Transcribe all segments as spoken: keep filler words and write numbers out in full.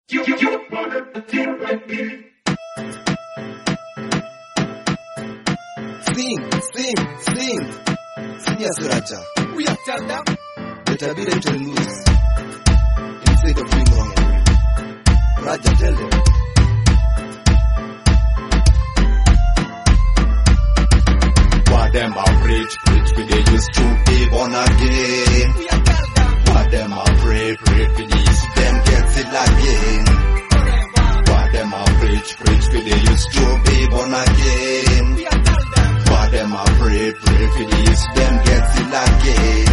You, you, you wanna feel like me. Sing, sing, sing. Sing as Raja. We are tell them. Better be them to lose. Instead of doing wrong. Raja, tell them. What them are preach, preach for they used to be born again. We are tell them. What them are pray, pray for these, them gets it again. What them are preach, preach for they used to be born again. We are tell them. What them are pray, pray for these, them gets it again.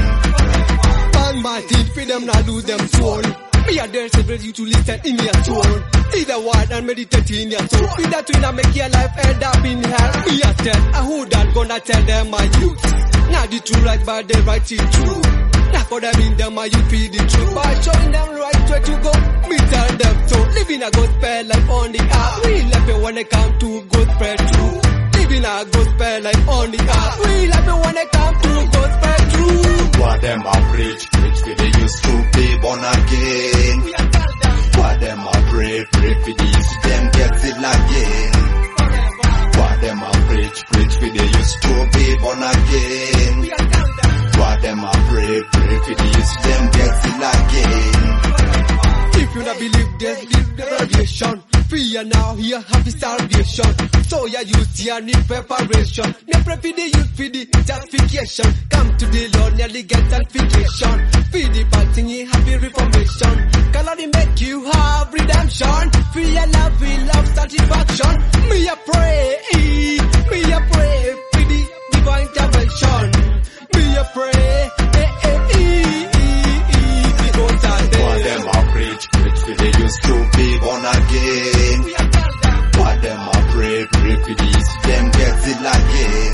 Bang my teeth for them not lose them soul. Me and there celebrate you to listen in your soul. Either word and meditate in your soul. With that will make your life end up in hell. Me a tell, I who that gonna tell them my youth. Not the true right but the right is true. Not for them in them my youth feel the truth. By showing them right where to go. Me tell them so. Living a gospel life on the earth. We love it when it come to gospel truth. Living a gospel life on the earth. We love it when it come to gospel truth. What them are preach, preach for they used to be born again. We are tell them. What them are pray, pray for these, them gets it again. What them are preach, preach for they used to be born again. We are tell them. What them are pray, pray for these, them gets it again. If you not believe there's liberation, fear now here happy starvation. So ya use your need preparation. Me pray for the youth for the justification. Come to the Lord nearly get sanctification. For the bad thing he happy reformation. Can only make you have redemption. Fear love, we love satisfaction. Me a pray, me a pray for the divine intervention. Me a pray, eh eh eh eh because I What them are preach, preach for they used to be born again. We are tell them. What them are pray, pray for these, them gets it again.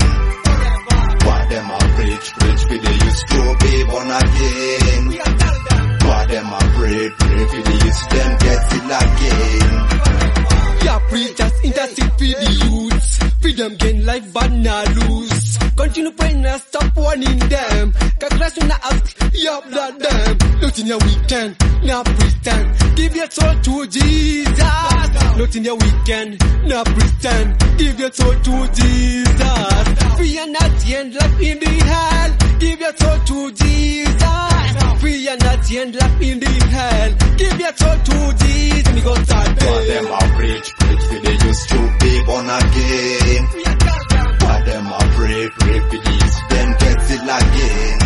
What them are preach, preach for they used to be born again. We are tell them. What them are pray, pray for these, them gets it again. Yeah, preachers intercede for the youths. For them gain life but not lose. Continue praying and stop warning them. Cause Christ will not ask your blood them. Not in your weekend, not pretend. Give your soul to Jesus. Not in your weekend, not pretend. Give your soul to Jesus. Fear not the end life in the hell. Give your soul to Jesus. Fear not the end life in the hell. Give your soul to Jesus. Me go start What them are preach, preach for they used to be born again. We are tell them. What them are pray, pray for these, them gets it again.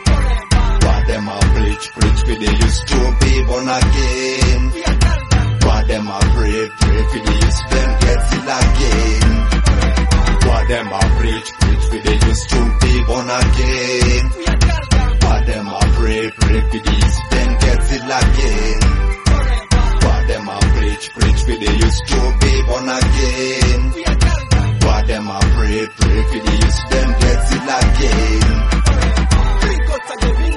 What them are preach, preach for they used to be born again. We are tell them. What them are pray, pray for these, them gets it again. What them are preach, preach for they used to be born again. We are tell them. What them are pray, pray for these, them gets it again. What them are preach, preach for they used to be born again. We are tell them. What them are pray, pray for these, them gets it again. Drink out again,